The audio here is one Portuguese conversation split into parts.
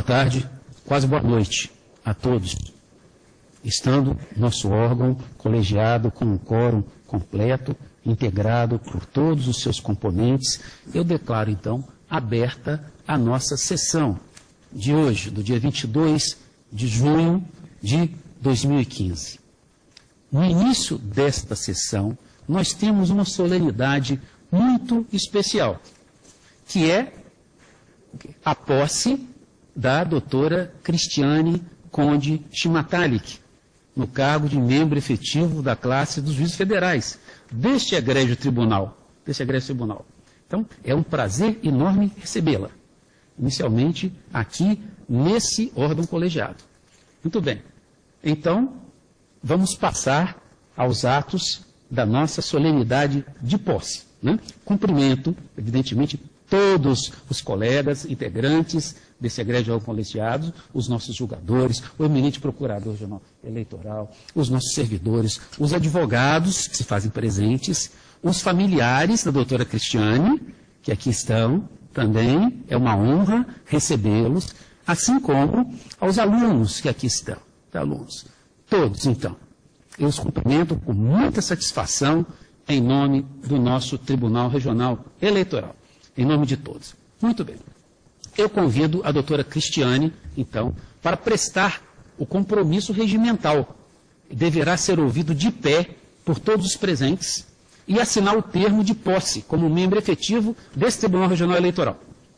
tarde, quase boa noite a todos. Estando nosso órgão colegiado com um quórum completo, integrado por todos os seus componentes, eu declaro, então, aberta a nossa sessão de hoje, do dia 22 de junho de 2015. No início desta sessão, nós temos uma solenidade muito especial, que é a posse da doutora Cristiane Conde Shimatalik, no cargo de membro efetivo da classe dos juízes federais, deste egrégio tribunal. Então, é um prazer enorme recebê-la, inicialmente aqui nesse órgão colegiado. Muito bem. Então, vamos passar aos atos da nossa solenidade de posse, né? Cumprimento, evidentemente, todos os colegas integrantes desse egrégio colegiado, os nossos julgadores, o eminente procurador geral eleitoral, os nossos servidores, os advogados que se fazem presentes, os familiares da doutora Cristiane, que aqui estão também, é uma honra recebê-los, assim como aos alunos que aqui estão, alunos. Todos, então, eu os cumprimento com muita satisfação em nome do nosso Tribunal Regional Eleitoral, em nome de todos. Muito bem. Eu convido a doutora Cristiane, então, para prestar o compromisso regimental. Deverá ser ouvido de pé por todos os presentes e assinar o termo de posse como membro efetivo desse Tribunal Regional Eleitoral.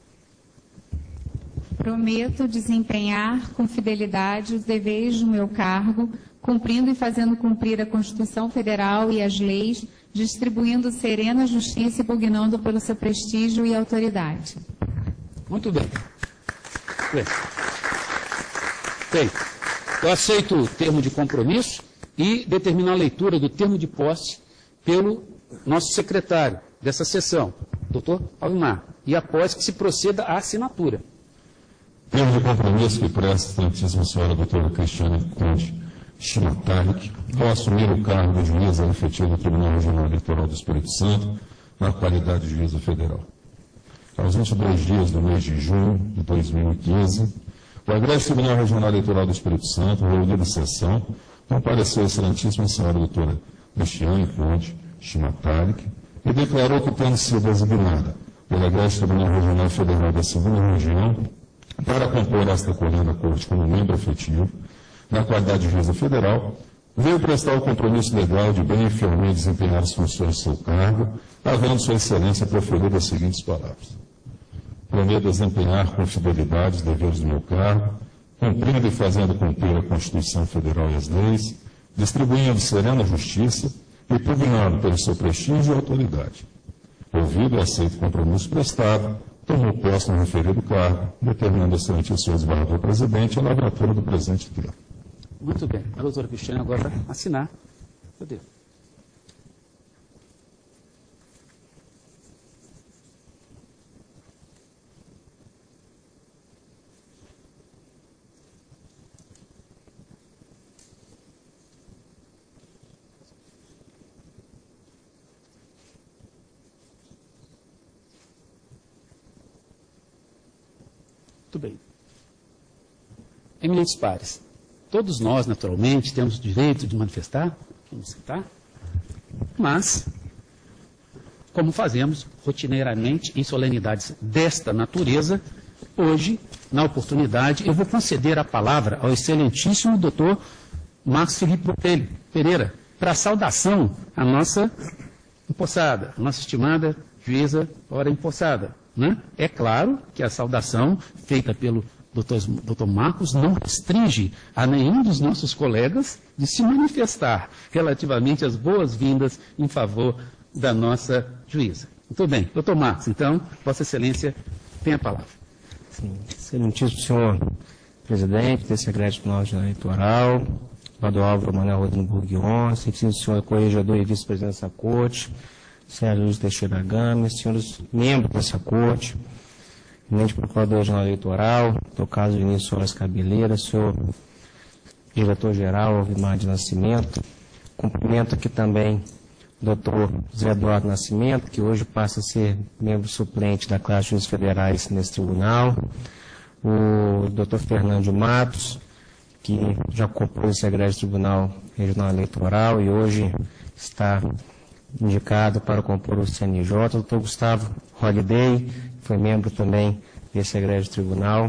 Prometo desempenhar com fidelidade os deveres do meu cargo, cumprindo e fazendo cumprir a Constituição Federal e as leis, distribuindo serena justiça e pugnando pelo seu prestígio e autoridade. Muito bem. Bem, eu aceito o termo de compromisso e determino a leitura do termo de posse pelo nosso secretário dessa sessão, doutor Almar, e após que se proceda à assinatura. Termo de compromisso que presta a excelentíssima senhora doutora Cristiane Conde Shimatalik, ao assumir o cargo de juíza efetiva do Tribunal Regional Eleitoral do Espírito Santo, na qualidade de juíza federal. Aos 22 dias do mês de junho de 2015, o egrégio Tribunal Regional Eleitoral do Espírito Santo, reunido em sessão, compareceu a excelentíssima senhora doutora Cristiane Conde Shimatalik e declarou que tem sido designada pelo egrégio Tribunal Regional Federal da 2ª Região para compor esta colhenda corte como membro efetivo, na qualidade de juíza federal, veio prestar o compromisso legal de bem e fielmente desempenhar as funções de seu cargo, havendo sua excelência proferido as seguintes palavras. Prometo desempenhar com fidelidade os deveres do meu cargo, cumprindo e fazendo cumprir a Constituição Federal e as leis, distribuindo serena justiça e pugnando pelo seu prestígio e autoridade. Ouvido e aceito o compromisso prestado, tomou posse no referido cargo, determinando a excelentíssimo senhor desembargador presidente a lavratura do presente termo. Muito bem. A doutora Cristiane agora vai assinar. Cadê? Muito bem. Eminentes pares, todos nós, naturalmente, temos o direito de manifestar, mas, como fazemos rotineiramente em solenidades desta natureza, hoje, na oportunidade, eu vou conceder a palavra ao excelentíssimo doutor Marcos Felipe Pereira, para a saudação à nossa empossada, a nossa estimada juíza ora empossada. Né? É claro que a saudação feita pelo Dr. Marcos não restringe a nenhum dos nossos colegas de se manifestar relativamente às boas-vindas em favor da nossa juíza. Muito bem. Dr. Marcos, então, Vossa Excelência tem a palavra. Sim. Excelentíssimo senhor presidente desse egrégio Tribunal Regional Eleitoral, Dr. Álvaro Manuel Rodrigo Bourguignon, excelentíssimo senhor corregedor e vice-presidente dessa corte, senhor Luiz Teixeira Gomes, senhores membros dessa corte, eminente procurador regional eleitoral, Dr. Carlos Vinícius Soares Cabeleira, senhor diretor-geral Alvimar de Nascimento, cumprimento aqui também o Dr. Zé Eduardo Nascimento, que hoje passa a ser membro suplente da classe de juízes federais nesse tribunal, o Dr. Fernando Matos, que já compôs esse egrégio Tribunal Regional Eleitoral e hoje está indicado para compor o CNJ, o Dr. Gustavo Holliday, que foi membro também desse egrégio Tribunal,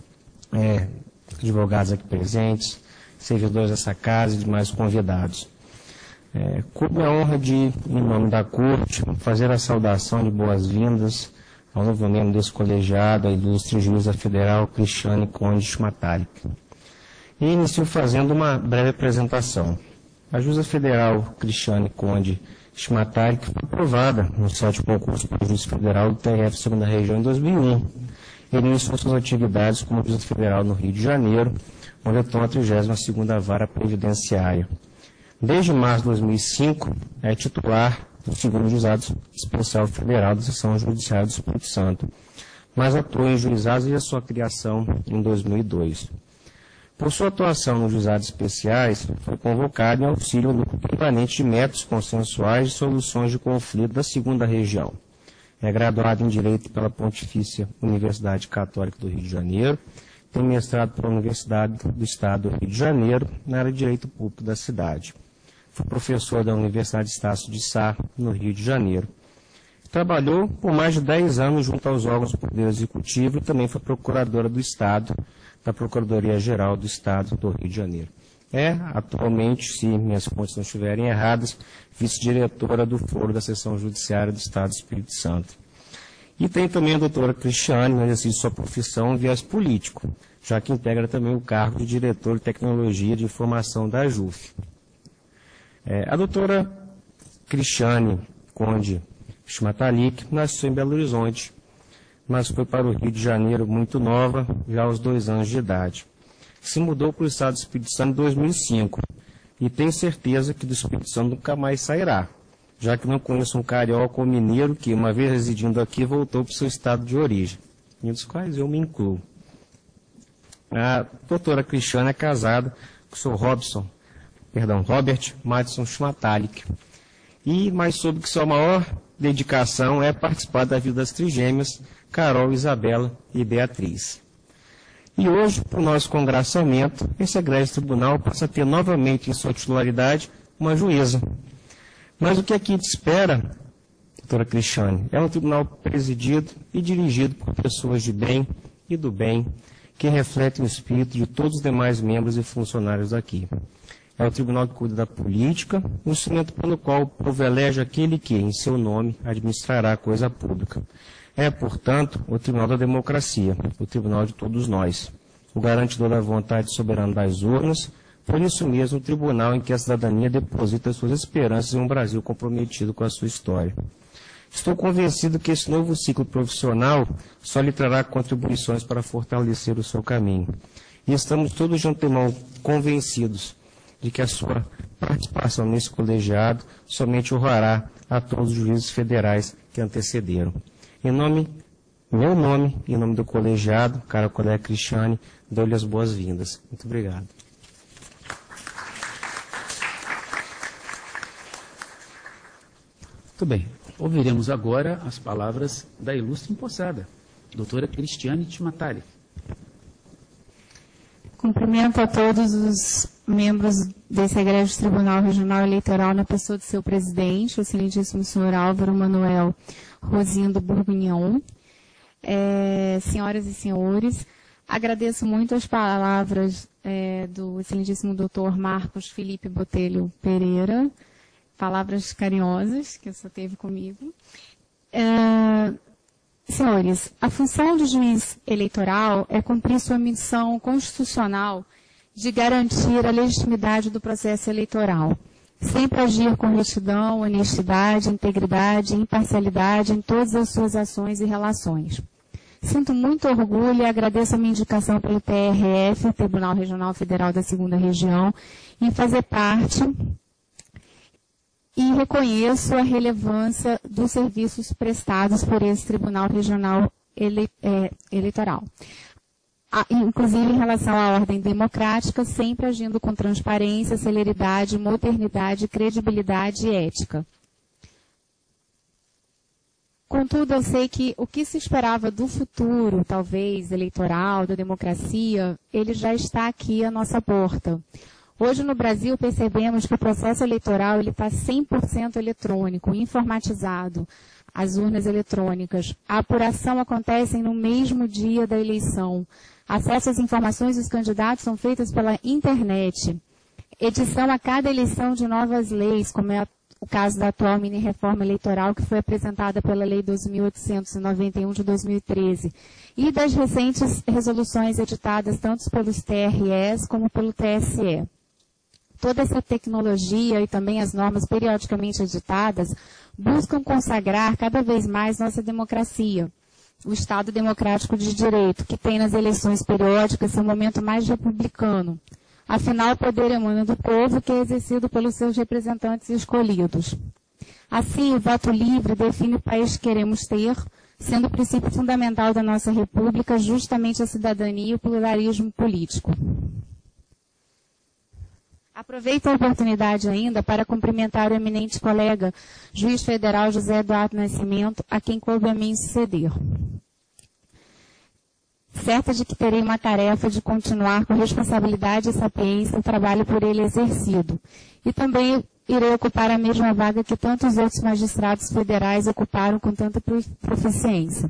advogados aqui presentes, servidores dessa casa e demais convidados. Coube a honra de, em nome da Corte, fazer a saudação de boas-vindas ao novo membro desse colegiado, a ilustre juíza federal Cristiane Conde Schmatalik. E inicio fazendo uma breve apresentação. A juíza federal Cristiane Conde Schmatalik foi aprovada no 7º concurso para juiz federal do TRF 2ª Região em 2001. Ele iniciou suas atividades como juíza federal no Rio de Janeiro, onde atuou a 32ª Vara Previdenciária. Desde março de 2005, é titular do 2º Juizado Especial Federal da Seção Judiciária do Espírito Santo, mas atuou em juizados desde a sua criação em 2002. Por sua atuação nos juizados especiais, foi convocado em auxílio ao grupo permanente de métodos consensuais de soluções de conflito da 2ª Região. É graduado em Direito pela Pontifícia Universidade Católica do Rio de Janeiro, tem mestrado pela Universidade do Estado do Rio de Janeiro, na área de Direito Público da cidade. Foi professor da Universidade Estácio de Sá, no Rio de Janeiro. Trabalhou por mais de 10 anos junto aos órgãos do Poder Executivo e também foi procuradora do Estado, da Procuradoria-Geral do Estado do Rio de Janeiro. É, atualmente, se minhas fontes não estiverem erradas, vice-diretora do Foro da Seção Judiciária do Estado do Espírito Santo. E tem também a doutora Cristiane, no exercício de sua profissão, viés político, já que integra também o cargo de diretor de Tecnologia de Informação da AJUF. A doutora Cristiane Conde Schmatalik nasceu em Belo Horizonte, mas foi para o Rio de Janeiro muito nova, já aos 2 anos de idade. Se mudou para o estado do Espírito Santo em 2005 e tem certeza que do Espírito Santo nunca mais sairá, já que não conheço um carioca ou mineiro que, uma vez residindo aqui, voltou para o seu estado de origem, e dos quais eu me incluo. A doutora Cristiane é casada com o seu Robert Madison Schmatalik, mas soube que sua maior dedicação é participar da vida das trigêmeas, Carol, Isabela e Beatriz. E hoje, por nosso congraçamento, esse egrégio tribunal passa a ter novamente em sua titularidade uma juíza. Mas o que aqui te espera, doutora Cristiane, é um tribunal presidido e dirigido por pessoas de bem e do bem, que refletem o espírito de todos os demais membros e funcionários daqui. É o tribunal que cuida da política, um instrumento pelo qual o povo elege aquele que, em seu nome, administrará a coisa pública. É, portanto, o tribunal da democracia, o tribunal de todos nós, o garantidor da vontade soberana das urnas, por isso mesmo o tribunal em que a cidadania deposita suas esperanças em um Brasil comprometido com a sua história. Estou convencido que esse novo ciclo profissional só lhe trará contribuições para fortalecer o seu caminho. E estamos todos de antemão convencidos de que a sua participação nesse colegiado somente honrará a todos os juízes federais que antecederam. Em meu nome, em nome do colegiado, cara colega Cristiane, dou-lhe as boas-vindas. Muito obrigado. Muito bem. Ouviremos agora as palavras da ilustre empossada, doutora Cristiane Schmatalik. Cumprimento a todos os membros desse egrégio Tribunal Regional Eleitoral na pessoa do seu presidente, o excelentíssimo senhor Álvaro Manuel Rosindo Bourguignon. Senhoras e senhores, agradeço muito as palavras do excelentíssimo doutor Marcos Felipe Botelho Pereira, palavras carinhosas que o senhor teve comigo. Senhores, a função do juiz eleitoral é cumprir sua missão constitucional de garantir a legitimidade do processo eleitoral. Sempre agir com retidão, honestidade, integridade e imparcialidade em todas as suas ações e relações. Sinto muito orgulho e agradeço a minha indicação pelo TRF, Tribunal Regional Federal da 2ª Região, em fazer parte e reconheço a relevância dos serviços prestados por esse Tribunal Regional Eleitoral. Inclusive em relação à ordem democrática, sempre agindo com transparência, celeridade, modernidade, credibilidade e ética. Contudo, eu sei que o que se esperava do futuro, talvez, eleitoral, da democracia, ele já está aqui à nossa porta. Hoje, no Brasil, percebemos que o processo eleitoral está 100% eletrônico, informatizado, as urnas eletrônicas. A apuração acontece no mesmo dia da eleição. Acesso às informações dos candidatos são feitas pela internet. Edição a cada eleição de novas leis, como é o caso da atual mini-reforma eleitoral, que foi apresentada pela Lei 2.891 de 2013, e das recentes resoluções editadas tanto pelos TREs como pelo TSE. Toda essa tecnologia e também as normas periodicamente editadas buscam consagrar cada vez mais nossa democracia, o Estado democrático de direito, que tem nas eleições periódicas seu momento mais republicano. Afinal, o poder emana do povo, que é exercido pelos seus representantes escolhidos. Assim, o voto livre define o país que queremos ter, sendo o princípio fundamental da nossa república justamente a cidadania e o pluralismo político. Aproveito a oportunidade ainda para cumprimentar o eminente colega, juiz federal José Eduardo Nascimento, a quem coube a mim suceder. Certa de que terei uma tarefa de continuar com responsabilidade e sapiência o trabalho por ele exercido. E também irei ocupar a mesma vaga que tantos outros magistrados federais ocuparam com tanta proficiência.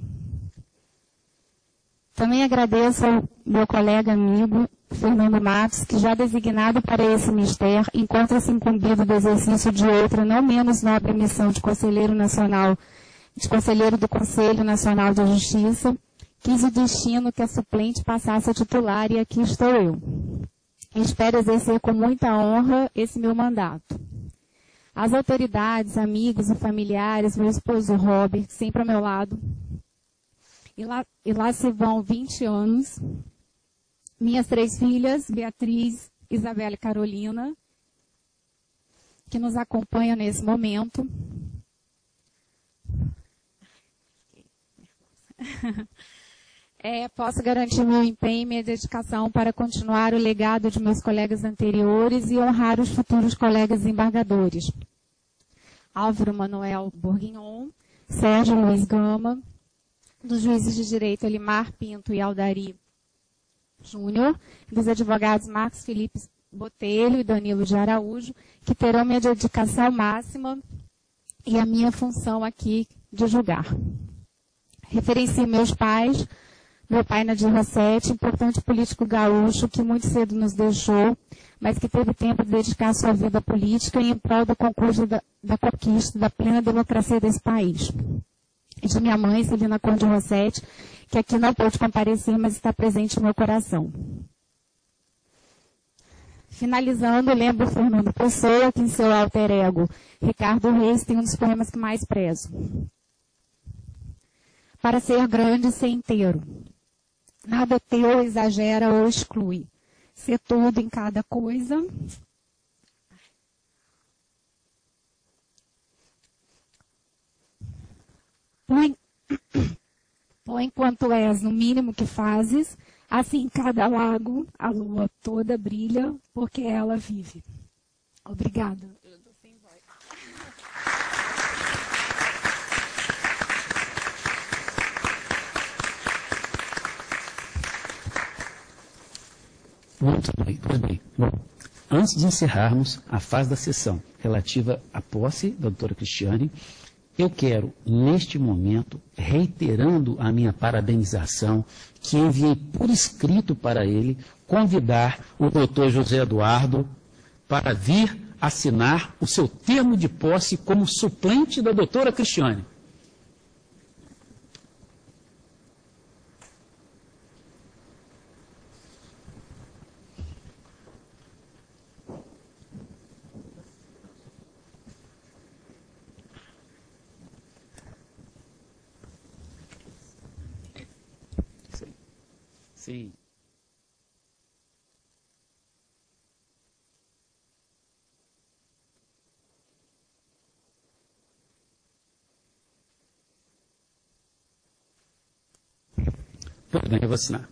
Também agradeço ao meu colega amigo, Fernando Matos, que já designado para esse ministério, encontra-se incumbido do exercício de outra não menos nobre missão de conselheiro do Conselho Nacional de Justiça. Quis o destino que a suplente passasse a titular e aqui estou eu. Espero exercer com muita honra esse meu mandato. As autoridades, amigos e familiares, meu esposo Robert, sempre ao meu lado. E lá se vão 20 anos. Minhas 3 filhas, Beatriz, Isabela e Carolina, que nos acompanham nesse momento. Posso garantir meu empenho e minha dedicação para continuar o legado de meus colegas anteriores e honrar os futuros colegas embargadores. Álvaro Manuel Bourguignon, Sérgio Luiz Gama, dos juízes de direito Elimar Pinto e Aldari Júnior, dos advogados Marcos Felipe Botelho e Danilo de Araújo, que terão minha dedicação máxima e a minha função aqui de julgar. Referencio meus pais, meu pai Nadir Rossetti, importante político gaúcho que muito cedo nos deixou, mas que teve tempo de dedicar sua vida política em prol do concurso da conquista da plena democracia desse país. E de minha mãe, Celina Conde Rossetti, que aqui não pôde comparecer, mas está presente no meu coração. Finalizando, lembro Fernando Pessoa, que em seu alter ego, Ricardo Reis, tem um dos poemas que mais prezo. Para ser grande, ser inteiro. Nada teu exagera ou exclui. Ser tudo em cada coisa. Põe quanto és no mínimo que fazes, assim em cada lago a lua toda brilha, porque ela vive. Obrigada. Eu estou sem voz. Muito bem. Bom, antes de encerrarmos a fase da sessão relativa à posse da doutora Cristiane, eu quero, neste momento, reiterando a minha parabenização, que enviei por escrito para ele, convidar o doutor José Eduardo para vir assinar o seu termo de posse como suplente da doutora Cristiane. Sim. Tudo bem, eu vou assinar.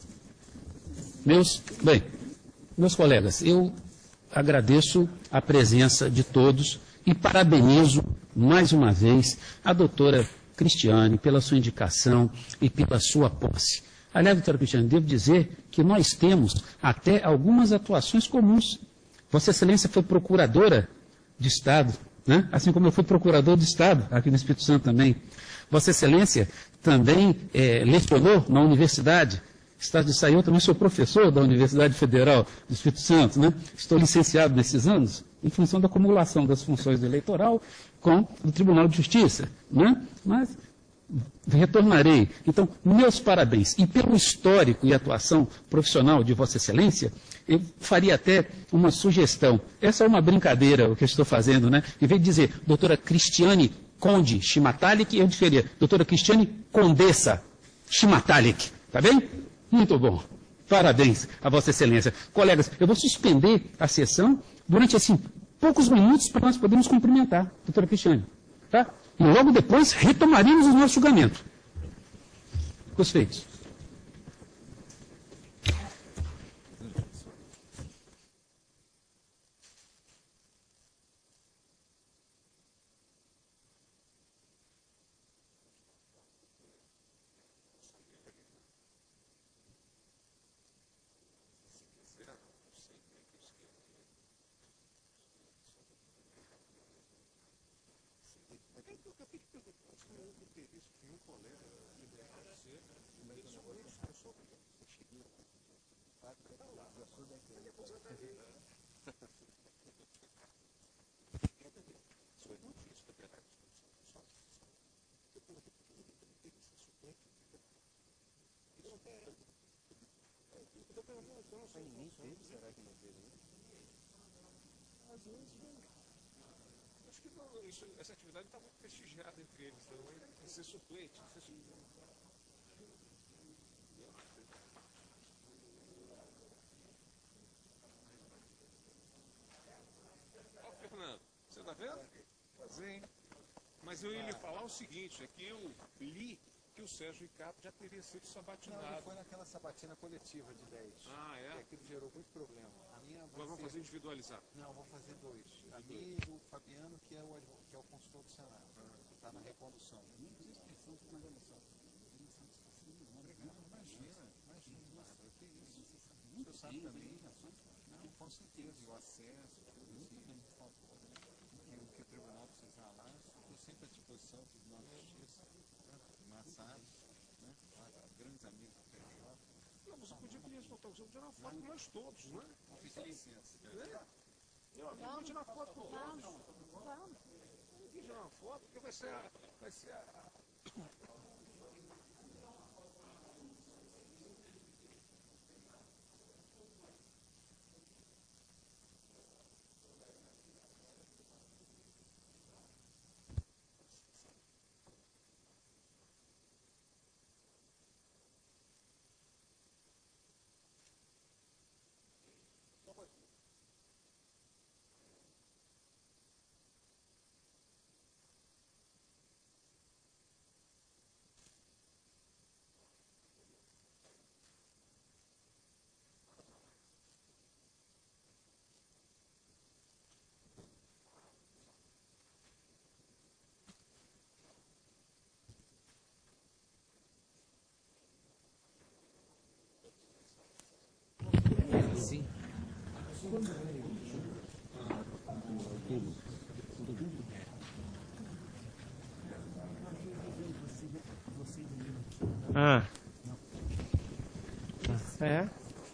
Meus colegas, eu agradeço a presença de todos e parabenizo mais uma vez a doutora Cristiane, pela sua indicação e pela sua posse. Aliás, doutora Cristiane, devo dizer que nós temos até algumas atuações comuns. Vossa Excelência foi procuradora de Estado, né? Assim como eu fui procurador de Estado, aqui no Espírito Santo também. Vossa Excelência também lecionou na universidade. Estado de Saia, eu também sou professor da Universidade Federal do Espírito Santo, né? Estou licenciado nesses anos, em função da acumulação das funções do eleitoral com o Tribunal de Justiça, né? Mas retornarei. Então, meus parabéns. E pelo histórico e atuação profissional de Vossa Excelência, eu faria até uma sugestão. Essa é uma brincadeira, o que eu estou fazendo, né? Em vez de dizer, doutora Cristiane Conde Shimatalik, eu diferia, doutora Cristiane Condessa Shimatalik. Tá bem? Muito bom. Parabéns a Vossa Excelência. Colegas, eu vou suspender a sessão durante, assim, poucos minutos para nós podermos cumprimentar a doutora Cristiane. Tá? E logo depois retomaremos o nosso julgamento. Com os feitos. Acho que não, essa atividade está muito prestigiada entre eles, então tem que ser suplente. Ó, Fernando, você está vendo? Fazer, hein? Mas eu ia lhe falar o seguinte, é que eu li que o Sérgio Ricardo já teria sido sabatinado. Não, ele foi naquela sabatina coletiva de 10. Ah, é? E aquilo gerou muito problema. A minha Nós vamos fazer individualizado. Não, vou fazer dois. A minha e o Fabiano, que é o consultor do Senado. Está na recondução. Imagina. Que isso. O senhor sabe também. Não, com certeza. E o acesso, tudo isso. O que o tribunal precisar lá, estou sempre à disposição do Tribunal de Justiça. Massados, né? Grandes amigos do PJ. Não, você podia pedir esse fotógrafo, tirar uma foto com nós todos, né? Vou pedir licença. Meu amigo, vou tirar uma foto com todos. Vamos tirar uma foto, porque vai ser a... Sim. Ah. É?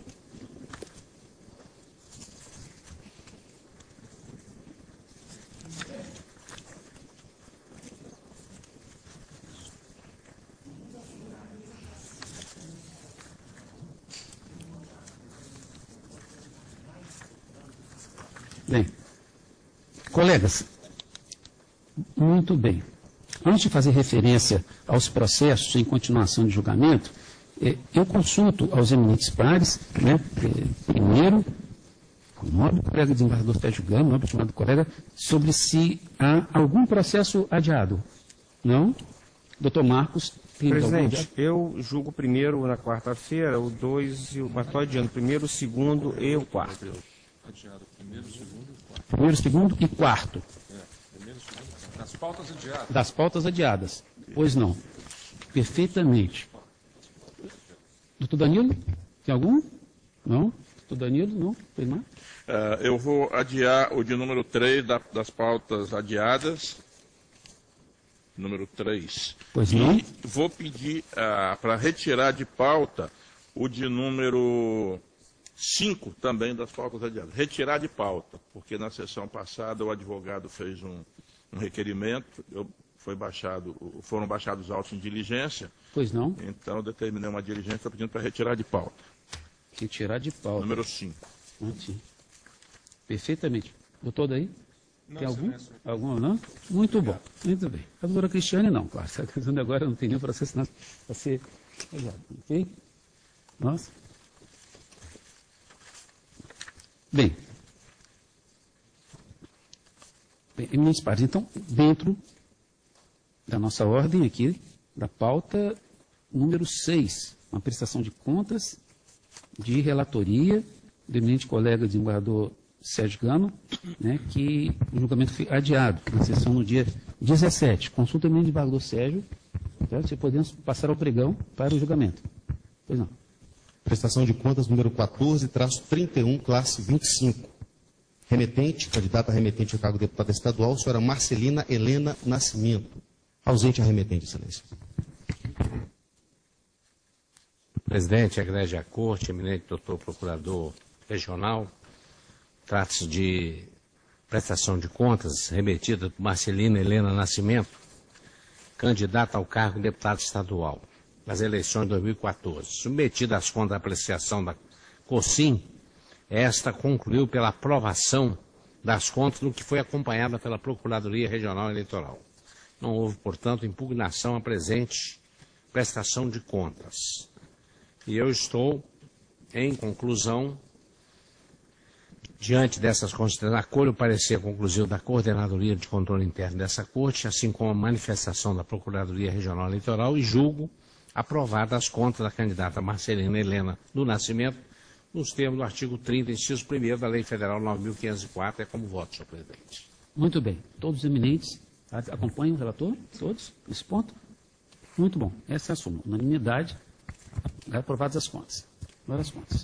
Bem, colegas, muito bem. Antes de fazer referência aos processos em continuação de julgamento, eu consulto aos eminentes pares, né, primeiro, com o nobre colega desembargador Sérgio Gama, nobre estimado colega, sobre se há algum processo adiado. Não? Doutor Marcos, tem Presidente, eu julgo primeiro na quarta-feira, o 2, mas estou adiando primeiro, o segundo e o quarto. Adiado, primeiro, segundo e quarto. primeiro, segundo e quarto. Primeiro, segundo e quarto. Das pautas adiadas. Das pautas adiadas. Pois não. Perfeitamente. Doutor Danilo, tem algum? Não? Doutor Danilo, não? Tem mais? Eu vou adiar o de número 3 das pautas adiadas. Número 3. Pois não? E vou pedir para retirar de pauta o de número 5 também das pautas adiadas. Retirar de pauta, porque na sessão passada o advogado fez um requerimento, foram baixados os autos em diligência. Pois não? Então eu determinei uma diligência pedindo para retirar de pauta. Retirar de pauta. Número 5. Sim. Perfeitamente. Botou daí? Não, Tem algum? silêncio. Algum não? Muito bom. Muito bem. A doutora Cristiane não, claro. Essa questão de agora não tem nenhum processo para ser olhado. Ok? Nossa. Bem, eminentes pares, então, dentro da nossa ordem aqui, da pauta número 6, uma prestação de contas de relatoria do eminente colega desembargador Sérgio Gama, né, que o julgamento foi adiado na sessão no dia 17. Consulta o eminente desembargador Sérgio, tá? Se podemos passar ao pregão para o julgamento. Pois não. Prestação de contas número 14-31, classe 25. Remetente, candidata a remetente ao cargo de deputada estadual, senhora Marcelina Helena Nascimento. Ausente a remetente, excelência. Presidente, egrege a corte, eminente doutor procurador regional, trata-se de prestação de contas remetida por Marcelina Helena Nascimento, candidata ao cargo de deputada estadual nas eleições de 2014. Submetida às contas da apreciação da COSIM, esta concluiu pela aprovação das contas, no que foi acompanhada pela Procuradoria Regional Eleitoral. Não houve, portanto, impugnação à presente prestação de contas. E eu estou, em conclusão, diante dessas considerações, acolho o parecer conclusivo da Coordenadoria de Controle Interno dessa Corte, assim como a manifestação da Procuradoria Regional Eleitoral, e julgo aprovada as contas da candidata Marcelina Helena do Nascimento, nos termos do artigo 30, inciso 1º da Lei Federal 9.504, é como voto, senhor presidente. Muito bem. Todos os eminentes acompanham o relator? Todos? Nesse ponto? Muito bom. Essa é a suma. Unanimidade. Aprovadas as contas. Agora as contas.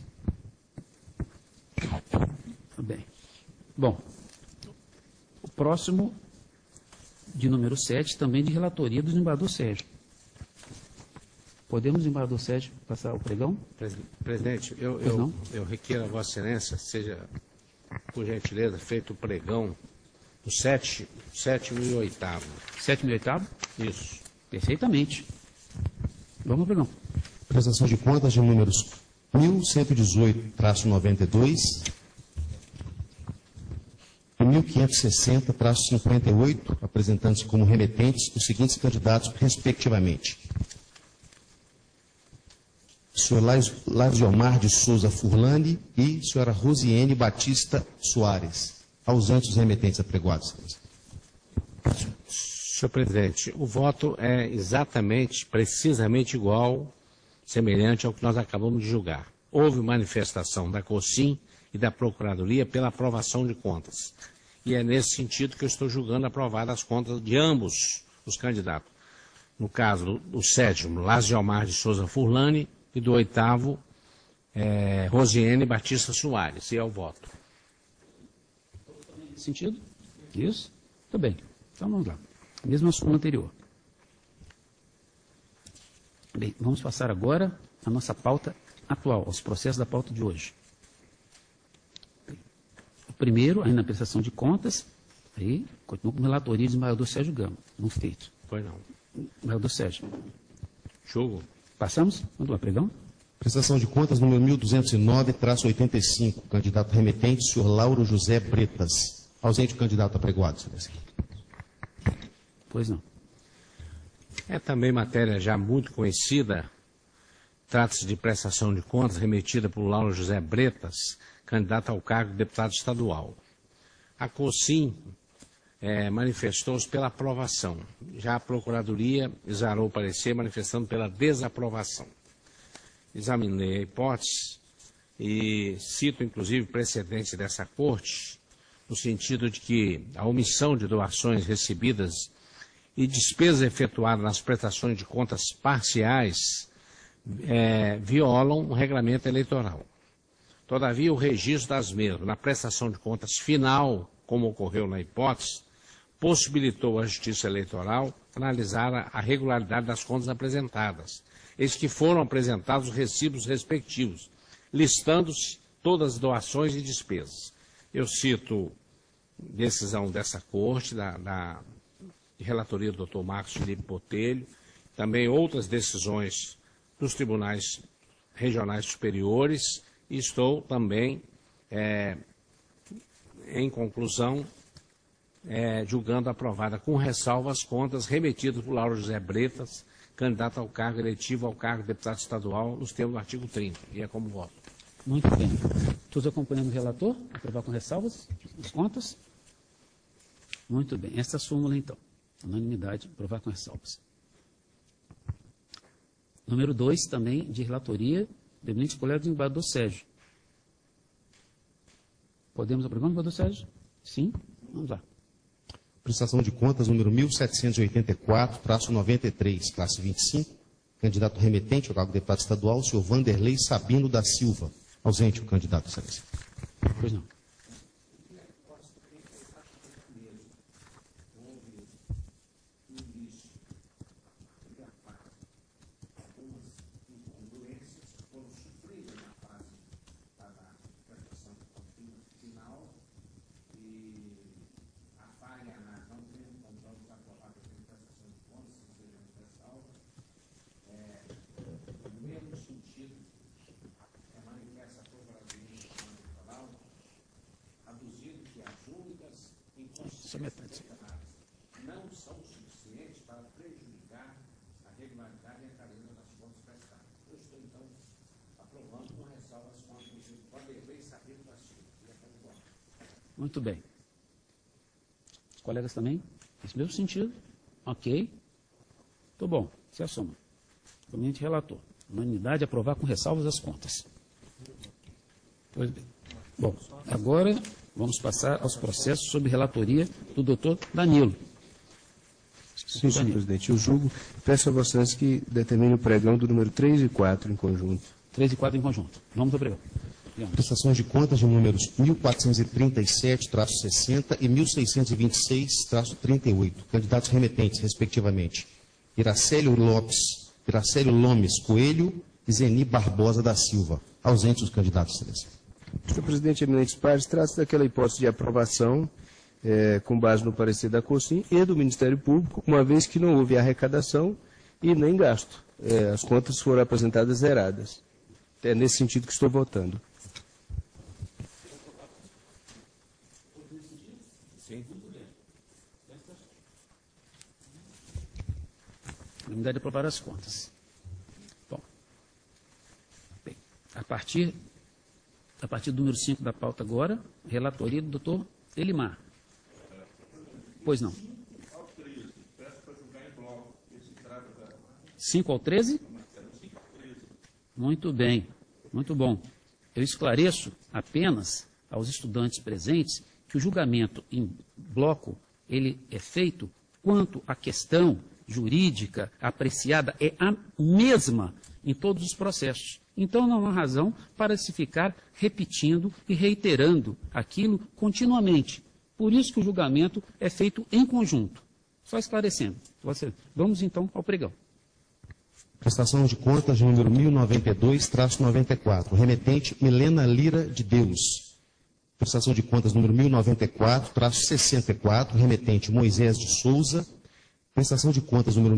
Muito bem. Bom, o próximo, de número 7, também de relatoria do desembargador Sérgio. Podemos, desembargador Sérgio, passar o pregão? Presidente, eu requeiro a Vossa Excelência, seja, por gentileza, feito o pregão do 7º e 8º. 7º e 8º? Isso. Perfeitamente. Vamos ao pregão. Prestação de contas de números 1118-92 e 1560-58, apresentando-se como remetentes os seguintes candidatos, respectivamente. Senhor Lasiomar de Souza Furlani e senhora Rosiane Batista Soares. Ausentes os remetentes apregoados. Senhor presidente, o voto é exatamente, precisamente igual, semelhante ao que nós acabamos de julgar. Houve manifestação da COSIM e da Procuradoria pela aprovação de contas. E é nesse sentido que eu estou julgando aprovadas as contas de ambos os candidatos. No caso do 7º, Lasiomar de Souza Furlani, e do 8º, Rosiane Batista Soares. E é o voto. Sentido? Isso? Muito bem. Então vamos lá. Mesmo assunto anterior. Bem, vamos passar agora à nossa pauta atual, aos processos da pauta de hoje. O primeiro, ainda na prestação de contas, aí, continua com relatoria do desembargador Sérgio Gama. Não feito. Pois não. Desembargador Sérgio. Julgo. Passamos? Vamos lá, pregão. Prestação de contas número 1209-85, candidato remetente, senhor Lauro José Bretas. Ausente o candidato apregoado, excelência. Pois não. É também matéria já muito conhecida. Trata-se de prestação de contas remetida por Lauro José Bretas, candidato ao cargo de deputado estadual. A COSIM manifestou-se pela aprovação. Já a Procuradoria exarou o parecer manifestando pela desaprovação. Examinei a hipótese e cito, inclusive, precedentes dessa Corte, no sentido de que a omissão de doações recebidas e despesas efetuadas nas prestações de contas parciais violam o regulamento eleitoral. Todavia, o registro das mesmas na prestação de contas final, como ocorreu na hipótese, possibilitou à Justiça Eleitoral analisar a regularidade das contas apresentadas. Eis que foram apresentados os recibos respectivos, listando-se todas as doações e despesas. Eu cito decisão dessa Corte, da relatoria do Dr. Marcos Felipe Botelho, também outras decisões dos tribunais regionais superiores, e estou também, em conclusão, julgando aprovada com ressalva as contas remetidas por Lauro José Bretas, candidato ao cargo eletivo ao cargo de deputado estadual, nos termos do artigo 30, e é como voto. Muito bem. Todos acompanhando o relator? Aprovar com ressalvas as contas? Muito bem. Esta é a súmula, então. Unanimidade, aprovar com ressalvas. Número 2, também, de relatoria do eminente colega do desembargador Sérgio. Podemos aprovar, desembargador Sérgio? Sim? Vamos lá. Prestação de contas número 1784-93, classe 25. Candidato remetente ao cargo de deputado estadual, o senhor Vanderlei Sabino da Silva. Ausente o candidato, excelência. Pois não. Não são suficientes para prejudicar a regularidade e a clareza das contas prestadas. Eu estou, então, aprovando com ressalva as contas do Vanderlei Sabino da Silva. Muito bem. Os colegas também? Nesse mesmo sentido? Ok. Muito bom. Se assuma. Comente relator. Unanimidade, aprovar com ressalvas as contas. Pois bem. Bom, agora vamos passar aos processos sob relatoria do doutor Danilo. Sim, senhor presidente. Eu julgo, peço a Vossa Excelência que determine o pregão do número 3 e 4 em conjunto. 3 e 4 em conjunto. Vamos ao pregão. Prestações de contas de números 1437-60 e 1626-38. Candidatos remetentes, respectivamente. Iracélio Lomes Coelho e Zeni Barbosa da Silva. Ausentes os candidatos, excelência. Senhor presidente, eminentes pares, trata-se daquela hipótese de aprovação com base no parecer da COSIM e do Ministério Público, uma vez que não houve arrecadação e nem gasto. As contas foram apresentadas zeradas. É nesse sentido que estou votando. Unanimidade de aprovar as contas. Bom, bem, a partir do número 5 da pauta agora, relatoria do doutor Elimar. Pois não. 5 ao 13? Muito bem, muito bom. Eu esclareço apenas aos estudantes presentes que o julgamento em bloco, ele é feito quanto à questão jurídica apreciada é a mesma em todos os processos. Então não há razão para se ficar repetindo e reiterando aquilo continuamente. Por isso que o julgamento é feito em conjunto. Só esclarecendo. Vamos então ao pregão. Prestação de contas de número 1092-94. Remetente Milena Lira de Deus. Prestação de contas número 1094-64. Remetente Moisés de Souza. Prestação de contas número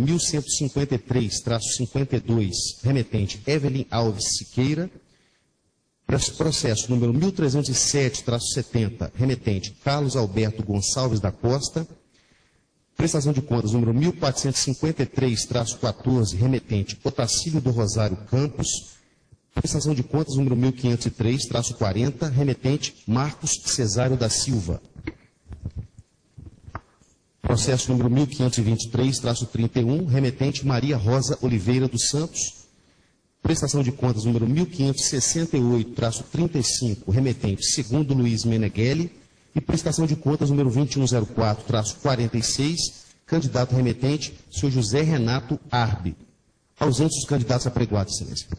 1153-52. Remetente Evelyn Alves Siqueira. Processo número 1307-70. Remetente Carlos Alberto Gonçalves da Costa. Prestação de contas número 1453-14. Remetente Otacílio do Rosário Campos. Prestação de contas número 1503-40. Remetente Marcos Cesário da Silva. Processo número 1523-31, remetente Maria Rosa Oliveira dos Santos. Prestação de contas número 1568-35, remetente Segundo Luiz Meneghelli. E prestação de contas número 2104-46, Candidato remetente, senhor José Renato Arbe. Ausentes os candidatos apregoados, excelência.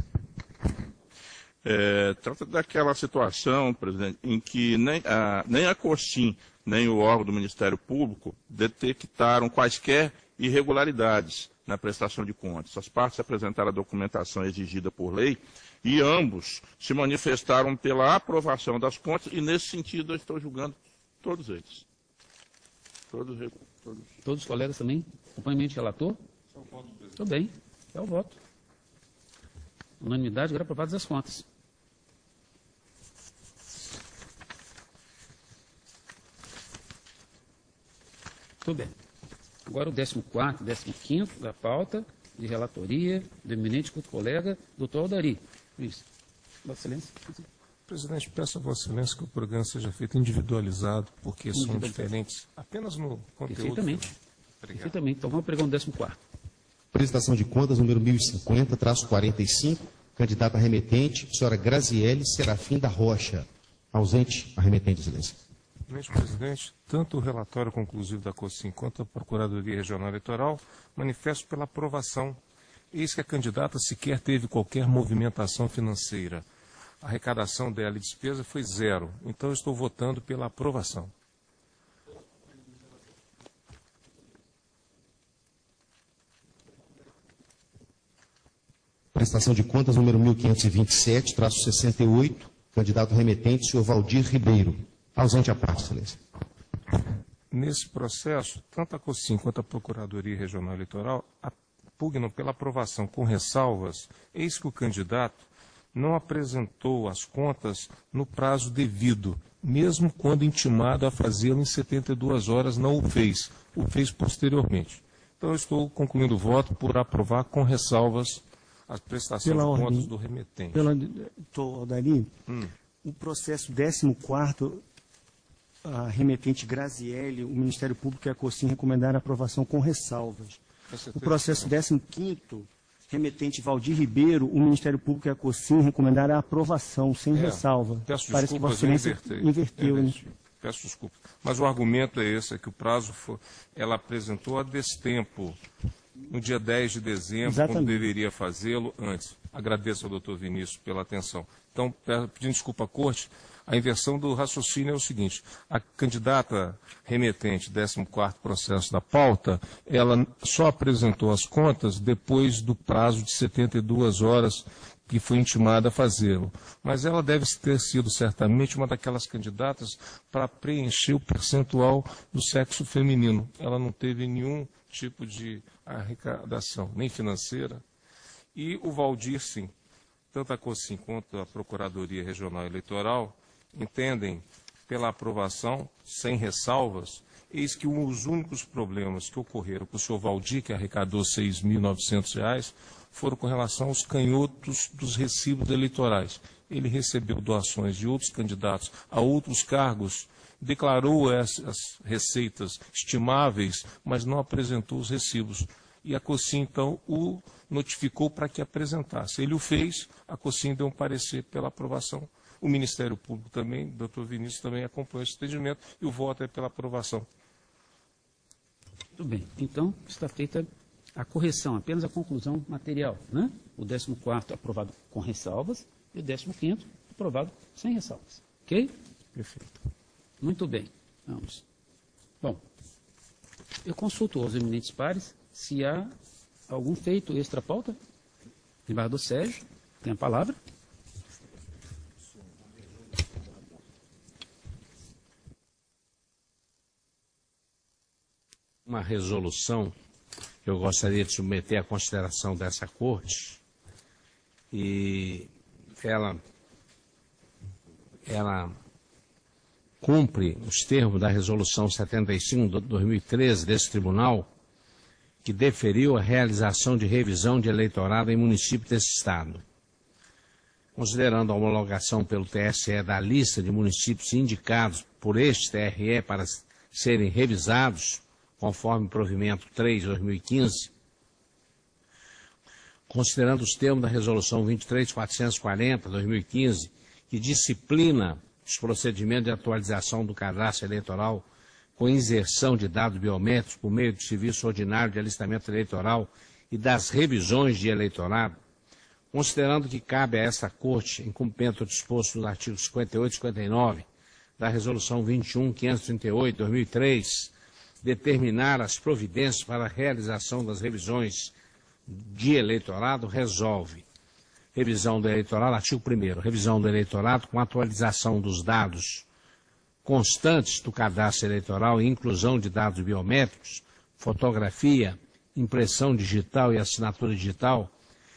Trata daquela situação, presidente, em que nem a COSCIM, nem o órgão do Ministério Público detectaram quaisquer irregularidades na prestação de contas. As partes apresentaram a documentação exigida por lei e ambos se manifestaram pela aprovação das contas e, nesse sentido, eu estou julgando todos eles. Todos os colegas também? Acompanhamento de relator? Tudo bem, é o voto. Unanimidade, agora aprovadas as contas. Tudo bem. Agora o 14º, 15º da pauta de relatoria do eminente colega, doutor Aldari. Isso. Vossa Excelência. Presidente, peço a Vossa Excelência que o programa seja feito individualizado, porque são diferentes apenas no conteúdo. Perfeitamente. Perfeitamente. Então vamos pegar o 14º. Prestação de contas número 1050-45, candidata remetente, senhora Graziele Serafim da Rocha. Ausente a remetente, excelência. Presidente, tanto o relatório conclusivo da COSCIM quanto a Procuradoria Regional Eleitoral manifestam pela aprovação. Eis que a candidata sequer teve qualquer movimentação financeira. A arrecadação dela e despesa foi zero. Então, eu estou votando pela aprovação. Prestação de contas número 1527-68, candidato remetente, senhor Valdir Ribeiro. Ausente a parte, excelência. Nesse processo, tanto a COSCIM quanto a Procuradoria Regional Eleitoral pugnam pela aprovação com ressalvas. Eis que o candidato não apresentou as contas no prazo devido, mesmo quando intimado a fazê-lo em 72 horas, não o fez posteriormente. Então, eu estou concluindo o voto por aprovar com ressalvas a prestação de contas do remetente. Doutor Aldari, o processo 14º, a remetente Graziele, o Ministério Público e a COSCIM recomendaram a aprovação com ressalvas. O processo 15º, remetente Valdir Ribeiro, o Ministério Público e a COSCIM recomendaram a aprovação, sem ressalva. Peço Parece que desculpas, Vossa Excelência inverteu. Né? Peço desculpas. Mas o argumento é esse, é que o prazo ela apresentou a destempo, no dia 10 de dezembro, Exatamente. quando deveria fazê-lo antes. Agradeço ao doutor Vinícius pela atenção. Então, pedindo desculpa à Corte, a inversão do raciocínio é o seguinte: a candidata remetente, 14º processo da pauta, ela só apresentou as contas depois do prazo de 72 horas que foi intimada a fazê-lo. Mas ela deve ter sido certamente uma daquelas candidatas para preencher o percentual do sexo feminino. Ela não teve nenhum tipo de arrecadação, nem financeira. E o Valdir, sim. Tanto a COSCIM quanto a Procuradoria Regional Eleitoral entendem pela aprovação, sem ressalvas. Eis que os únicos problemas que ocorreram com o senhor Valdir, que arrecadou R$ 6.900, foram com relação aos canhotos dos recibos eleitorais. Ele recebeu doações de outros candidatos a outros cargos, declarou essas receitas estimáveis, mas não apresentou os recibos. E a COSCIM, então, o notificou para que apresentasse. Ele o fez, a COSCIM deu um parecer pela aprovação. O Ministério Público também, o doutor Vinícius também acompanhou esse entendimento e o voto é pela aprovação. Tudo bem. Então, está feita a correção, apenas a conclusão material, né? O 14º aprovado com ressalvas e o 15º aprovado sem ressalvas. Ok? Perfeito. Muito bem. Vamos. Bom, eu consulto aos eminentes pares se há algum feito extra-pauta. Embaixador Sérgio, tem a palavra. Uma resolução que eu gostaria de submeter à consideração dessa Corte, e ela cumpre os termos da Resolução 75 de 2013 desse Tribunal, que deferiu a realização de revisão de eleitorado em município desse Estado. Considerando a homologação pelo TSE da lista de municípios indicados por este TRE para serem revisados, conforme provimento 3 de 2015, considerando os termos da Resolução 23.440 de 2015, que disciplina os procedimentos de atualização do cadastro eleitoral com inserção de dados biométricos por meio do serviço ordinário de alistamento eleitoral e das revisões de eleitorado, considerando que cabe a esta Corte, em cumprimento do disposto nos artigos 58 e 59 da Resolução 21.538/2003, determinar as providências para a realização das revisões de eleitorado, resolve. Revisão do eleitorado, artigo 1º, revisão do eleitorado com atualização dos dados constantes do cadastro eleitoral e inclusão de dados biométricos, fotografia, impressão digital e assinatura digital,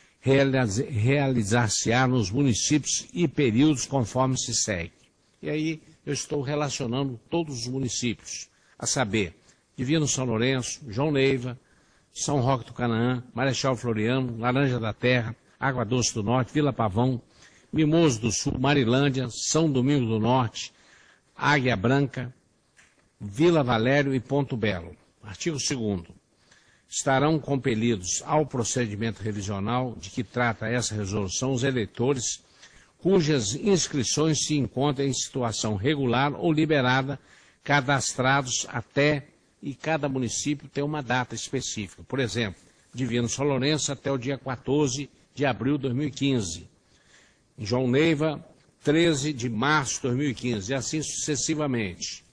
realizar-se-á nos municípios e períodos conforme se segue. E aí eu estou relacionando todos os municípios, a saber, Divino São Lourenço, João Neiva, São Roque do Canaã, Marechal Floriano, Laranja da Terra, Água Doce do Norte, Vila Pavão, Mimoso do Sul, Marilândia, São Domingos do Norte, Águia Branca, Vila Valério e Ponto Belo. Artigo 2º. Estarão compelidos ao procedimento revisional de que trata essa resolução os eleitores cujas inscrições se encontram em situação regular ou liberada, cadastrados até, e cada município tem uma data específica. Por exemplo, Divino São Lourenço até o dia 14 de abril de 2015. Em João Neiva, 13 de março de 2015, e assim sucessivamente.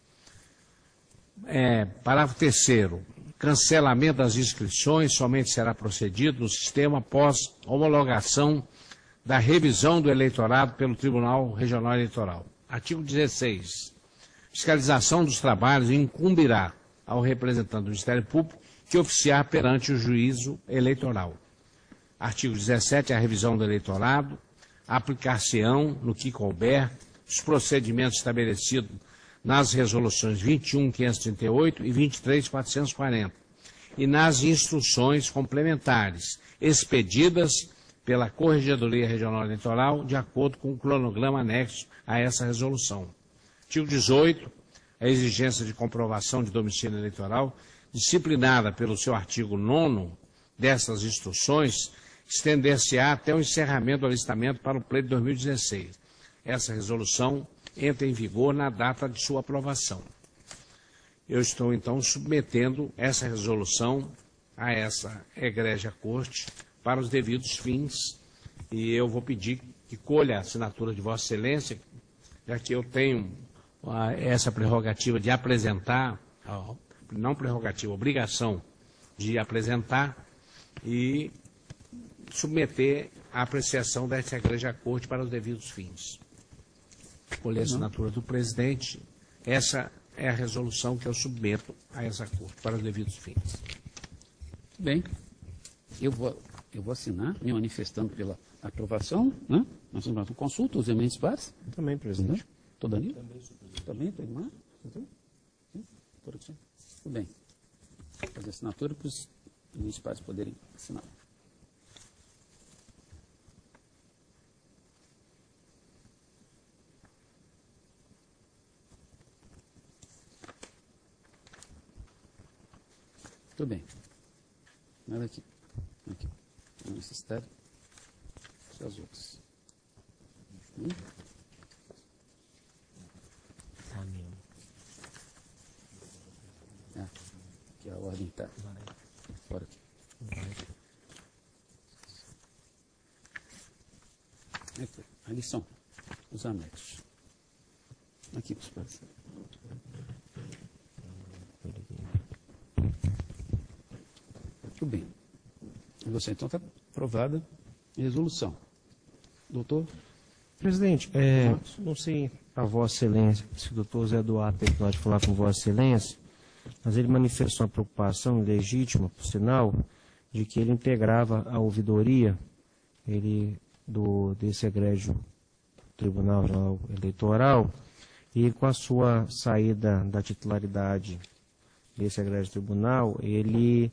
Parágrafo 3º. Cancelamento das inscrições somente será procedido no sistema após homologação da revisão do eleitorado pelo Tribunal Regional Eleitoral. Artigo 16. Fiscalização dos trabalhos incumbirá ao representante do Ministério Público que oficiar perante o juízo eleitoral. Artigo 17. A revisão do eleitorado aplicar-se-ão, no que couber, os procedimentos estabelecidos nas resoluções 21.538 e 23.440 e nas instruções complementares expedidas pela Corregedoria Regional Eleitoral de acordo com o cronograma anexo a essa resolução. Artigo 18. A exigência de comprovação de domicílio eleitoral, disciplinada pelo seu artigo 9º dessas instruções, estender-se-á até o encerramento do alistamento para o pleito de 2016. Essa resolução entra em vigor na data de sua aprovação. Eu estou, então, submetendo essa resolução a essa egrégea Corte para os devidos fins, e eu vou pedir que colha a assinatura de Vossa Excelência, já que eu tenho essa prerrogativa de apresentar, não prerrogativa, obrigação de apresentar e submeter a apreciação dessa Igreja Corte para os devidos fins. Colher a assinatura do presidente, essa é a resolução que eu submeto a essa Corte para os devidos fins. Bem, eu vou assinar, me manifestando pela aprovação, né? Nós vamos consulta os emendos pares. Também, presidente. Estou Danilo? Também, estou Edmar? Tudo bem. Fazer assinatura para os emendos pares poderem assinar. Tudo bem. Nada aqui. Aqui. Não necessidade. Só as outras. Aqui a ordem está. Fora aqui. Ali são os anexos. Aqui, os pais. Muito bem. E você, então, está aprovada a resolução. Doutor? Presidente, não sei a Vossa Excelência, se o doutor Zé Eduardo tem que falar com Vossa Excelência, mas ele manifestou uma preocupação legítima, por sinal, de que ele integrava a ouvidoria desse egrégio Tribunal Regional Eleitoral, e com a sua saída da titularidade desse egrégio tribunal, ele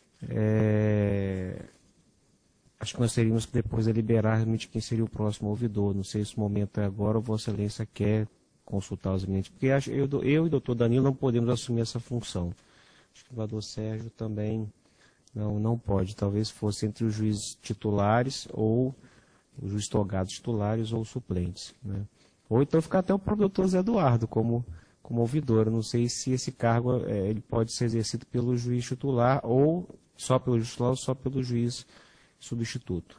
acho que nós teríamos que depois deliberar realmente quem seria o próximo ouvidor. Não sei se o momento é agora ou Vossa Excelência quer consultar os eminentes, porque eu e o doutor Danilo não podemos assumir essa função. Acho que o vereador Sérgio também não pode. Talvez fosse entre os juízes titulares ou os juízes togados titulares ou suplentes, né? Ou então ficar até o próprio doutor Zé Eduardo como como ouvidor. Eu não sei se esse cargo ele pode ser exercido pelo juiz titular ou só pelo juiz titular ou só pelo juiz substituto.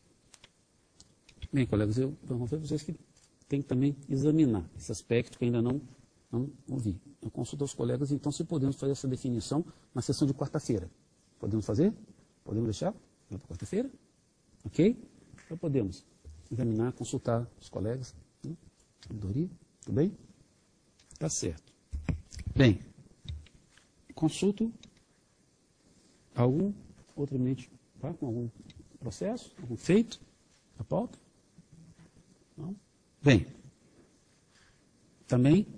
Bem, colegas, eu vou ver vocês que tem que também examinar esse aspecto que ainda não ouvi. Eu consulto aos colegas, então, se podemos fazer essa definição na sessão de quarta-feira. Podemos fazer? Podemos deixar? Para quarta-feira? Ok? Então podemos examinar, consultar os colegas. Ouvidoria, tudo bem? Tá certo. Bem, consulto algum outro eminente com algum processo, algum feito da pauta? Não? Bem, também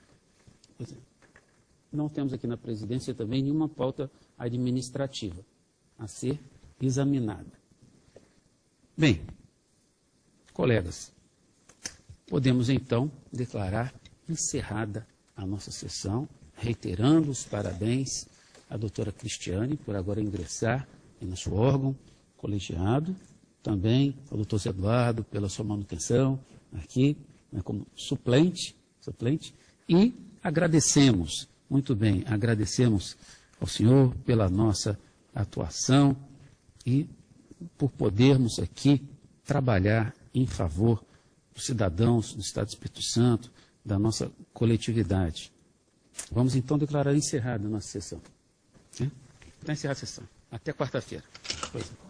não temos aqui na presidência também nenhuma pauta administrativa a ser examinada. Bem, colegas, podemos então declarar encerrada a nossa sessão, reiterando os parabéns à doutora Cristiane por agora ingressar em nosso órgão colegiado, também ao doutor Zé Eduardo pela sua manutenção aqui, né, como suplente, e agradecemos, muito bem, agradecemos ao senhor pela nossa atuação e por podermos aqui trabalhar em favor dos cidadãos do Estado do Espírito Santo, da nossa coletividade. Vamos então declarar encerrada a nossa sessão. Está encerrada a sessão. Até quarta-feira.